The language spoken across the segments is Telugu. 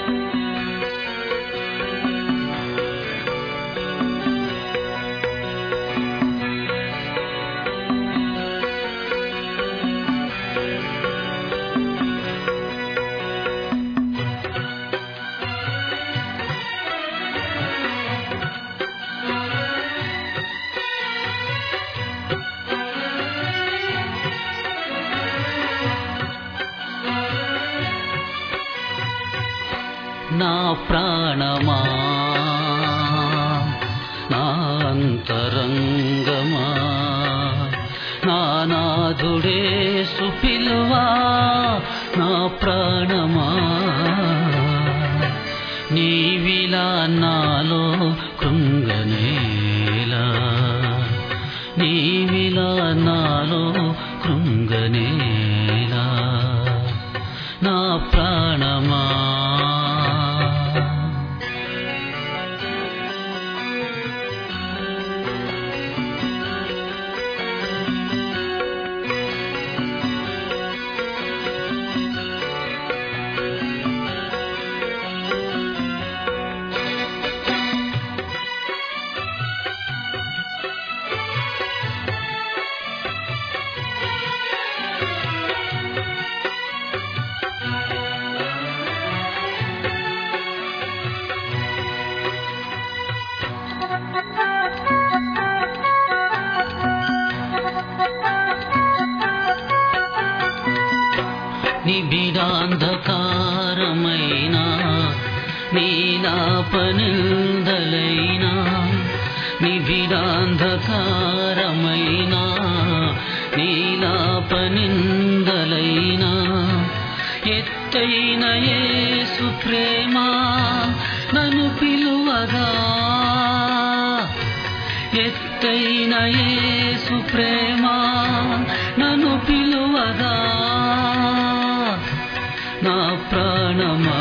నా ప్రాణమా నా అంతరంగమా నా నాథుడేసు పిలువా నా ప్రాణమా నీవిలా నాలో కృంగనేలా నీవిలా నాలో కృంగనేలా నా ప్రాణమా నిబిడాంధకారమైనా నీలాపనిందలైనా నిబిడాంధకారమైనా నీలాపనిందలైనా ఎత్తైన యేసు ప్రేమ నన్ను పిలువగా ఎత్తైన యేసు ప్రేమ నన్ను పిలువగా నా ప్రాణమా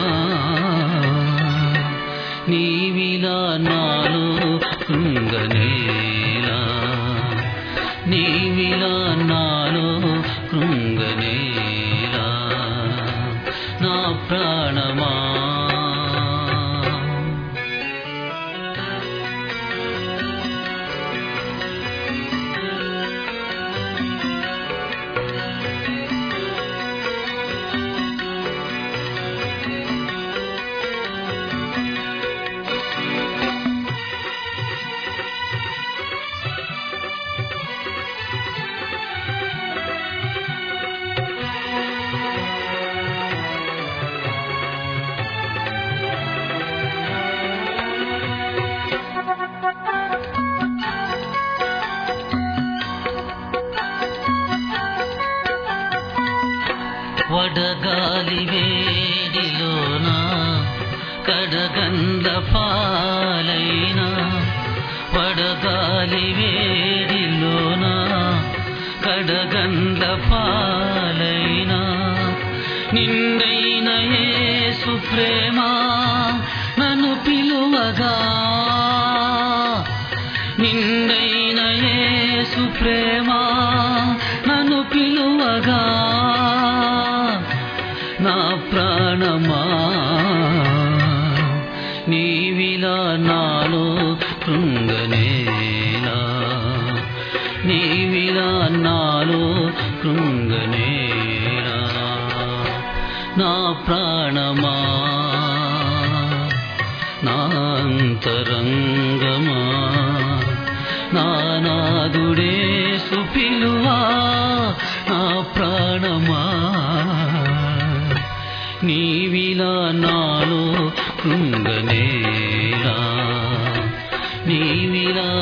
నీవిలా నాలో కృంగనేలా నీవిలా నాలో కృంగనేలా నా ప్రాణమా వడగాలి వేడిలోన కడగండ్ల పాలైనా వడగాలి వేడిలోన కడగండ్ల పాలైనా నిండైన యేసు ప్రేమ నన్ను పిలువగా నిండైన యేసు ప్రేమ నన్ను పిలువగా నా ప్రాణమా నీవిలా నాలో కృంగనేలా నీవిలా నాలో కృంగనేలా నా ప్రాణమా నా అంతరంగమా నా నాథుడేసు పిలువా నా ప్రాణమా నీవిలా నాలో కృంగనేలా నీవిలా